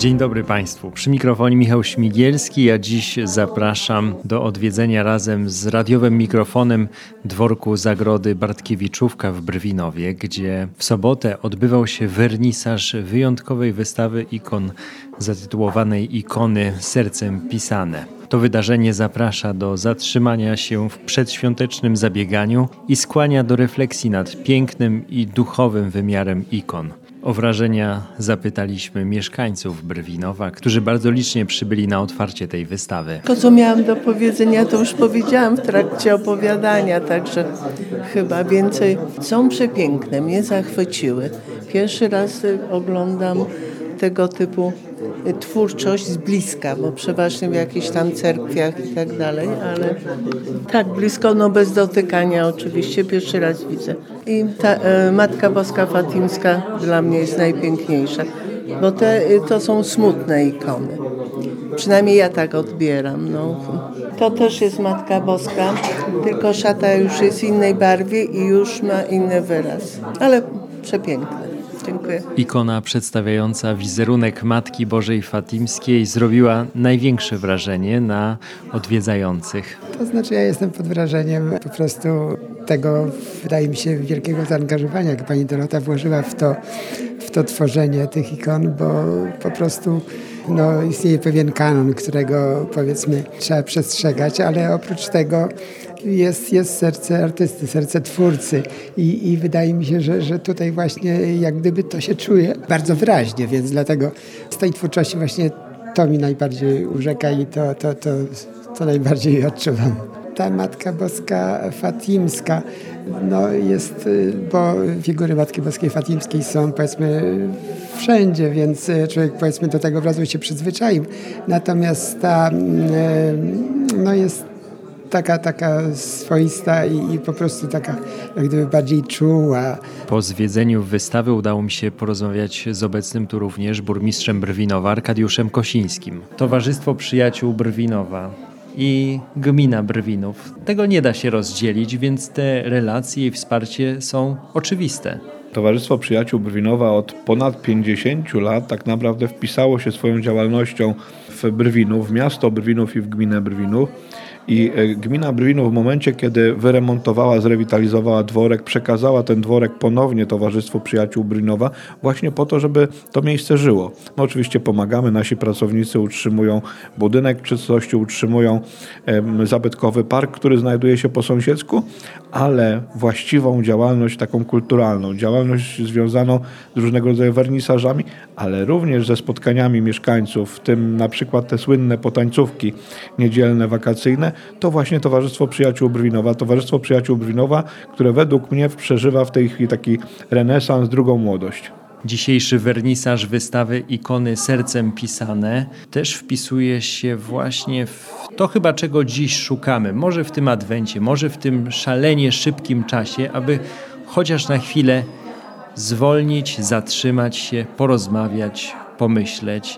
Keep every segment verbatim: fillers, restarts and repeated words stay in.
Dzień dobry Państwu. Przy mikrofonie Michał Śmigielski, a dziś zapraszam do odwiedzenia razem z radiowym mikrofonem dworku Zagrody Bartkiewiczówka w Brwinowie, gdzie w sobotę odbywał się wernisaż wyjątkowej wystawy ikon zatytułowanej Ikony sercem pisane. To wydarzenie zaprasza do zatrzymania się w przedświątecznym zabieganiu i skłania do refleksji nad pięknym i duchowym wymiarem ikon. O wrażenia zapytaliśmy mieszkańców Brwinowa, którzy bardzo licznie przybyli na otwarcie tej wystawy. To, co miałam do powiedzenia, to już powiedziałam w trakcie opowiadania, także chyba więcej. Są przepiękne, mnie zachwyciły. Pierwszy raz oglądam tego typu twórczość z bliska, bo przeważnie w jakichś tam cerkwiach i tak dalej, ale tak blisko, no bez dotykania oczywiście, pierwszy raz widzę. I ta e, Matka Boska Fatimska dla mnie jest najpiękniejsza, bo te, to są smutne ikony. Przynajmniej ja tak odbieram. No. To też jest Matka Boska, tylko szata już jest innej barwie i już ma inny wyraz, ale przepiękne. Dziękuję. Ikona przedstawiająca wizerunek Matki Bożej Fatimskiej zrobiła największe wrażenie na odwiedzających. To znaczy ja jestem pod wrażeniem po prostu tego, wydaje mi się, wielkiego zaangażowania, jak pani Dorota włożyła w to, w to tworzenie tych ikon, bo po prostu no, istnieje pewien kanon, którego powiedzmy trzeba przestrzegać, ale oprócz tego Jest, jest serce artysty, serce twórcy i, i wydaje mi się, że, że tutaj właśnie jak gdyby to się czuje bardzo wyraźnie, więc dlatego z tej twórczości właśnie to mi najbardziej urzeka i to, to, to, to najbardziej odczuwam. Ta Matka Boska Fatimska no jest, bo figury Matki Boskiej Fatimskiej są powiedzmy wszędzie, więc człowiek powiedzmy do tego obrazu się przyzwyczaił. Natomiast ta no jest Taka, taka swoista i, i po prostu taka jak gdyby bardziej czuła. Po zwiedzeniu wystawy udało mi się porozmawiać z obecnym tu również burmistrzem Brwinowa, Arkadiuszem Kosińskim. Towarzystwo Przyjaciół Brwinowa i Gmina Brwinów. Tego nie da się rozdzielić, więc te relacje i wsparcie są oczywiste. Towarzystwo Przyjaciół Brwinowa od ponad pięćdziesięciu lat tak naprawdę wpisało się swoją działalnością w Brwinów, w miasto Brwinów i w gminę Brwinów. I gmina Brwinów w momencie, kiedy wyremontowała, zrewitalizowała dworek, przekazała ten dworek ponownie Towarzystwu Przyjaciół Brwinowa właśnie po to, żeby to miejsce żyło. No oczywiście pomagamy, nasi pracownicy utrzymują budynek w czystości, utrzymują em, zabytkowy park, który znajduje się po sąsiedzku, ale właściwą działalność taką kulturalną, działalność związaną z różnego rodzaju wernisażami, ale również ze spotkaniami mieszkańców, w tym na przykład te słynne potańcówki niedzielne, wakacyjne, to właśnie Towarzystwo Przyjaciół Brwinowa. Towarzystwo Przyjaciół Brwinowa, które według mnie przeżywa w tej chwili taki renesans, drugą młodość. Dzisiejszy wernisaż wystawy Ikony sercem pisane też wpisuje się właśnie w to chyba, czego dziś szukamy. Może w tym adwencie, może w tym szalenie szybkim czasie, aby chociaż na chwilę zwolnić, zatrzymać się, porozmawiać, pomyśleć.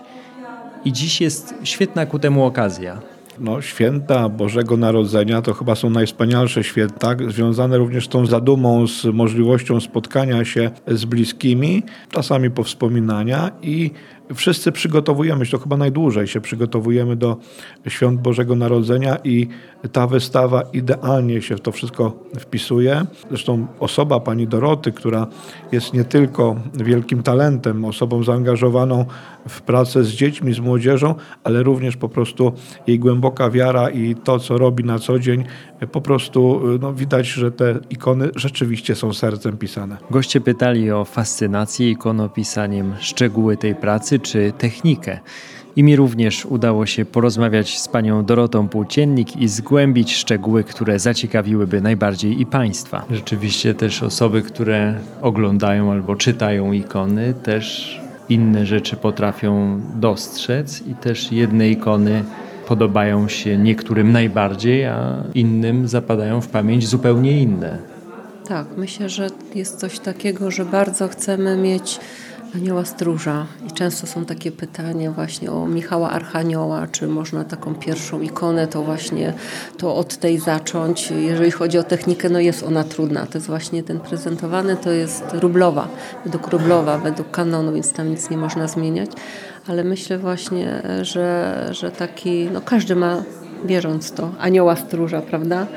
I dziś jest świetna ku temu okazja. No, święta Bożego Narodzenia to chyba są najwspanialsze święta, związane również z tą zadumą, z możliwością spotkania się z bliskimi, czasami powspominania i wszyscy przygotowujemy się, to chyba najdłużej się przygotowujemy do świąt Bożego Narodzenia i ta wystawa idealnie się w to wszystko wpisuje. Zresztą osoba pani Doroty, która jest nie tylko wielkim talentem, osobą zaangażowaną w pracę z dziećmi, z młodzieżą, ale również po prostu jej głęboka wiara i to, co robi na co dzień, po prostu no, widać, że te ikony rzeczywiście są sercem pisane. Goście pytali o fascynację ikonopisaniem, szczegóły tej pracy czy technikę. I mi również udało się porozmawiać z panią Dorotą Płóciennik i zgłębić szczegóły, które zaciekawiłyby najbardziej i państwa. Rzeczywiście też osoby, które oglądają albo czytają ikony, też inne rzeczy potrafią dostrzec i też jedne ikony podobają się niektórym najbardziej, a innym zapadają w pamięć zupełnie inne. Tak, myślę, że jest coś takiego, że bardzo chcemy mieć Anioła Stróża. I często są takie pytania właśnie o Michała Archanioła, czy można taką pierwszą ikonę, to właśnie to od tej zacząć. Jeżeli chodzi o technikę, no jest ona trudna. To jest właśnie ten prezentowany, to jest rublowa, według rublowa, według kanonu, więc tam nic nie można zmieniać. Ale myślę właśnie, że, że taki, no każdy ma, wierząc to, Anioła Stróża, prawda?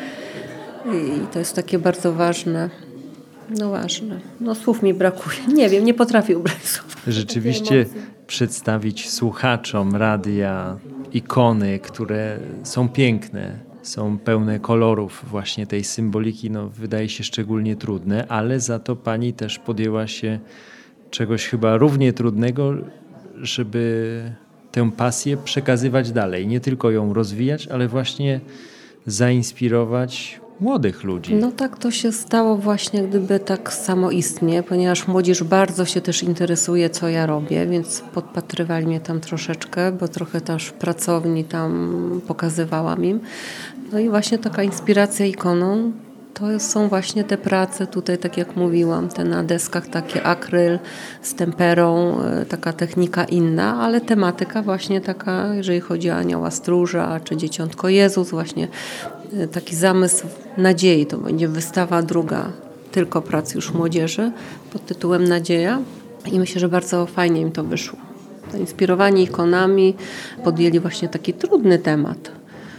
I to jest takie bardzo ważne. No ważne. No słów mi brakuje. Nie wiem, nie potrafię ubrać słów. Rzeczywiście przedstawić słuchaczom radia ikony, które są piękne, są pełne kolorów właśnie tej symboliki, no wydaje się szczególnie trudne, ale za to pani też podjęła się czegoś chyba równie trudnego, żeby tę pasję przekazywać dalej. Nie tylko ją rozwijać, ale właśnie zainspirować młodych ludzi. No tak to się stało właśnie gdyby tak samoistnie, ponieważ młodzież bardzo się też interesuje, co ja robię, więc podpatrywali mnie tam troszeczkę, bo trochę też w pracowni tam pokazywałam im. No i właśnie taka inspiracja ikoną to są właśnie te prace tutaj, tak jak mówiłam, te na deskach takie akryl z temperą, taka technika inna, ale tematyka właśnie taka, jeżeli chodzi o Anioła Stróża czy Dzieciątko Jezus, właśnie taki zamysł nadziei. To będzie wystawa druga tylko prac już młodzieży pod tytułem Nadzieja i myślę, że bardzo fajnie im to wyszło. Zainspirowani ikonami podjęli właśnie taki trudny temat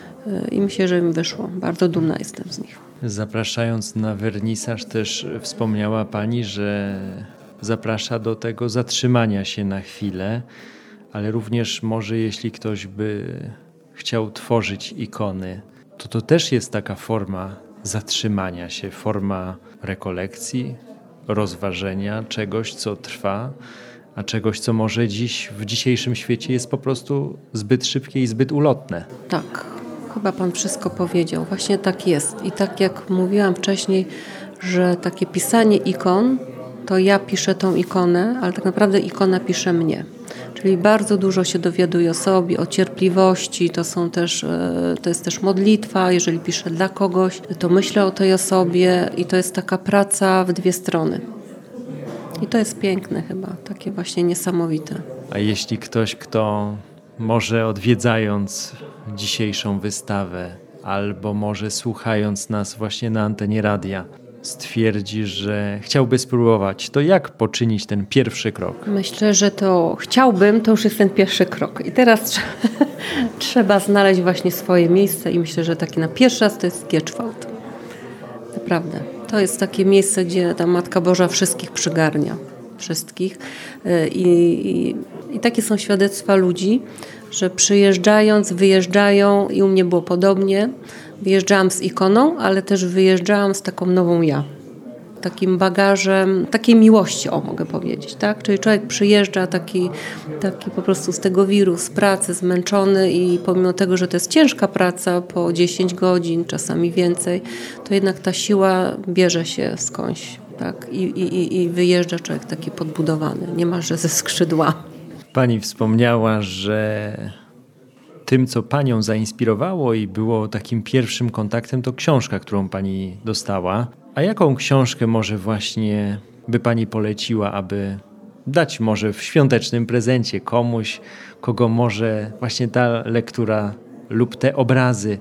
i myślę, że im wyszło. Bardzo dumna jestem z nich. Zapraszając na wernisaż też wspomniała pani, że zaprasza do tego zatrzymania się na chwilę, ale również może jeśli ktoś by chciał tworzyć ikony, to to też jest taka forma zatrzymania się, forma rekolekcji, rozważenia czegoś, co trwa, a czegoś, co może dziś w dzisiejszym świecie jest po prostu zbyt szybkie i zbyt ulotne. Tak, chyba pan wszystko powiedział. Właśnie tak jest. I tak jak mówiłam wcześniej, że takie pisanie ikon, to ja piszę tą ikonę, ale tak naprawdę ikona pisze mnie. Czyli bardzo dużo się dowiaduję o sobie, o cierpliwości, to są też, to jest też modlitwa, jeżeli piszę dla kogoś, to myślę o tej osobie i to jest taka praca w dwie strony. I to jest piękne chyba, takie właśnie niesamowite. A jeśli ktoś, kto może odwiedzając dzisiejszą wystawę, albo może słuchając nas właśnie na antenie radia, stwierdzi, że chciałby spróbować, to jak poczynić ten pierwszy krok? Myślę, że to chciałbym, to już jest ten pierwszy krok. I teraz trzeba znaleźć właśnie swoje miejsce i myślę, że taki na pierwszy raz to jest Gieczwałd. Naprawdę. To jest takie miejsce, gdzie ta Matka Boża wszystkich przygarnia. Wszystkich. I, i, i takie są świadectwa ludzi, że przyjeżdżając, wyjeżdżają i u mnie było podobnie. Wyjeżdżałam z ikoną, ale też wyjeżdżałam z taką nową ja. Takim bagażem, takiej miłości, o mogę powiedzieć, tak? Czyli człowiek przyjeżdża taki, taki po prostu z tego wiru, z pracy, zmęczony i pomimo tego, że to jest ciężka praca po dziesięć godzin, czasami więcej, to jednak ta siła bierze się skądś, tak? I, i, i wyjeżdża człowiek taki podbudowany, niemalże ze skrzydła. Pani wspomniała, że tym, co panią zainspirowało i było takim pierwszym kontaktem, to książka, którą pani dostała. A jaką książkę może właśnie by pani poleciła, aby dać może w świątecznym prezencie komuś, kogo może właśnie ta lektura lub te obrazy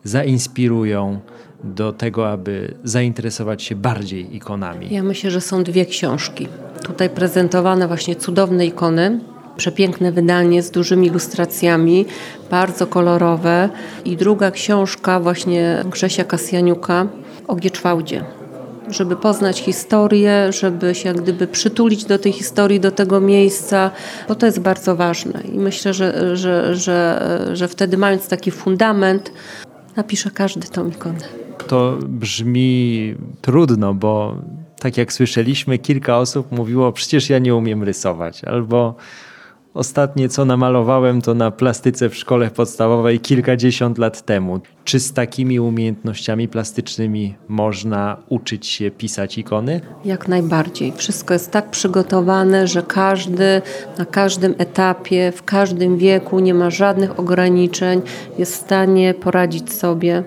zainspirują do tego, aby zainteresować się bardziej ikonami? Ja myślę, że są dwie książki. Tutaj prezentowane właśnie cudowne ikony, przepiękne wydanie z dużymi ilustracjami, bardzo kolorowe. I druga książka właśnie Grzesia Kasjaniuka o Gieczwałdzie. Żeby poznać historię, żeby się jak gdyby przytulić do tej historii, do tego miejsca, bo to jest bardzo ważne. I myślę, że, że, że, że wtedy mając taki fundament, napisze każdy tą ikonę. To brzmi trudno, bo tak jak słyszeliśmy, kilka osób mówiło, przecież ja nie umiem rysować, albo ostatnie co namalowałem to na plastyce w szkole podstawowej kilkadziesiąt lat temu. Czy z takimi umiejętnościami plastycznymi można uczyć się pisać ikony? Jak najbardziej. Wszystko jest tak przygotowane, że każdy na każdym etapie, w każdym wieku nie ma żadnych ograniczeń, jest w stanie poradzić sobie.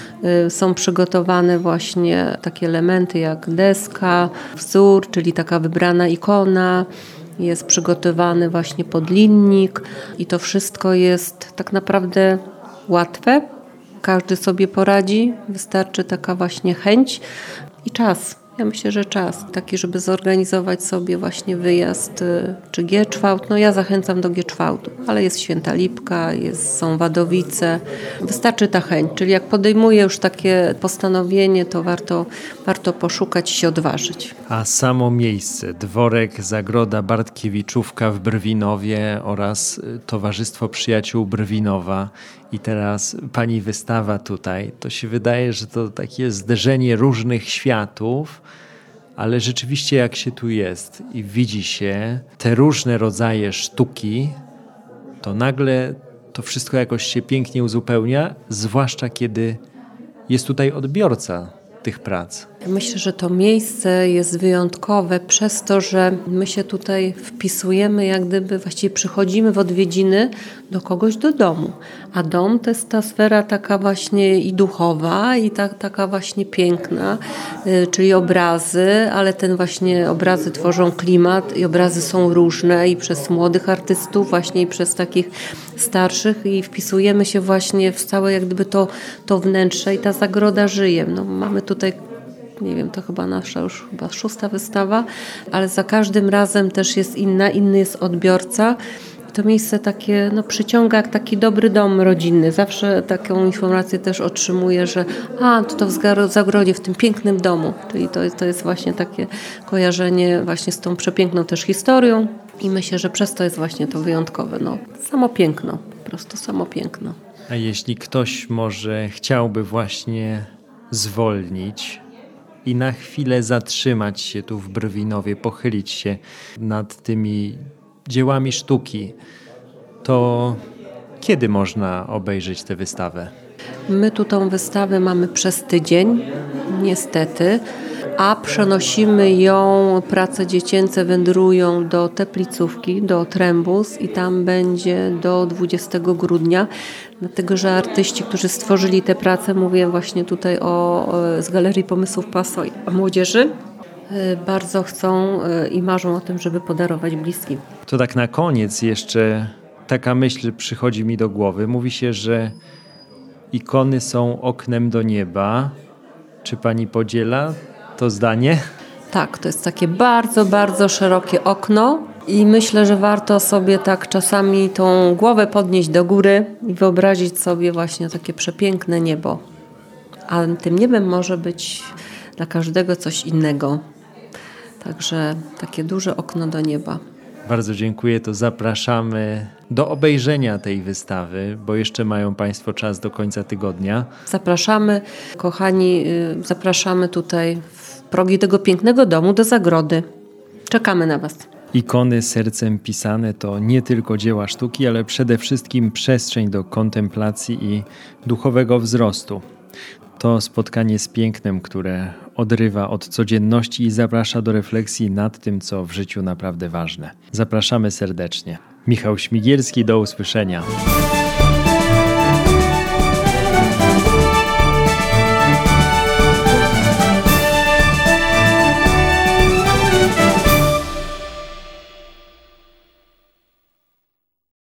Są przygotowane właśnie takie elementy jak deska, wzór, czyli taka wybrana ikona, jest przygotowany właśnie pod linnik i to wszystko jest tak naprawdę łatwe. Każdy sobie poradzi, wystarczy taka właśnie chęć i czas. Ja myślę, że czas taki, żeby zorganizować sobie właśnie wyjazd czy Gieczwałd. No ja zachęcam do Gieczwałdu, ale jest Święta Lipka, jest, są Wadowice. Wystarczy ta chęć, czyli jak podejmuję już takie postanowienie, to warto, warto poszukać i się odważyć. A samo miejsce, dworek Zagroda Bartkiewiczówka w Brwinowie oraz Towarzystwo Przyjaciół Brwinowa i teraz pani wystawa tutaj, to się wydaje, że to takie zderzenie różnych światów, ale rzeczywiście jak się tu jest i widzi się te różne rodzaje sztuki, to nagle to wszystko jakoś się pięknie uzupełnia, zwłaszcza kiedy jest tutaj odbiorca tych prac. Myślę, że to miejsce jest wyjątkowe przez to, że my się tutaj wpisujemy, jak gdyby właściwie przychodzimy w odwiedziny do kogoś do domu. A dom to jest ta sfera taka właśnie i duchowa, i ta, taka właśnie piękna, yy, czyli obrazy, ale ten właśnie obrazy tworzą klimat i obrazy są różne i przez młodych artystów właśnie i przez takich starszych i wpisujemy się właśnie w całe jak gdyby to, to wnętrze i ta zagroda żyje. No, mamy tutaj nie wiem, to chyba nasza już chyba szósta wystawa, ale za każdym razem też jest inna, inny jest odbiorca. To miejsce takie no, przyciąga jak taki dobry dom rodzinny. Zawsze taką informację też otrzymuję, że a, to, to w Zagrodzie, w tym pięknym domu. Czyli to, to jest właśnie takie kojarzenie właśnie z tą przepiękną też historią i myślę, że przez to jest właśnie to wyjątkowe. No, samo piękno, po prostu samo piękno. A jeśli ktoś może chciałby właśnie zwolnić i na chwilę zatrzymać się tu w Brwinowie, pochylić się nad tymi dziełami sztuki, to kiedy można obejrzeć tę wystawę? My tu tą wystawę mamy przez tydzień, niestety, a przenosimy ją, prace dziecięce wędrują do Teplicówki, do Trembus i tam będzie do dwudziestego grudnia, dlatego że artyści, którzy stworzyli te prace, mówię właśnie tutaj o, z Galerii Pomysłów Paso i Młodzieży, bardzo chcą i marzą o tym, żeby podarować bliskim. To tak na koniec jeszcze taka myśl przychodzi mi do głowy. Mówi się, że ikony są oknem do nieba. Czy pani podziela to zdanie? Tak, to jest takie bardzo, bardzo szerokie okno i myślę, że warto sobie tak czasami tą głowę podnieść do góry i wyobrazić sobie właśnie takie przepiękne niebo. A tym niebem może być dla każdego coś innego. Także takie duże okno do nieba. Bardzo dziękuję, to zapraszamy do obejrzenia tej wystawy, bo jeszcze mają państwo czas do końca tygodnia. Zapraszamy, kochani, zapraszamy tutaj w progi tego pięknego domu do Zagrody. Czekamy na was. Ikony sercem pisane to nie tylko dzieła sztuki, ale przede wszystkim przestrzeń do kontemplacji i duchowego wzrostu. To spotkanie z pięknem, które odrywa od codzienności i zaprasza do refleksji nad tym, co w życiu naprawdę ważne. Zapraszamy serdecznie. Michał Śmigielski, do usłyszenia.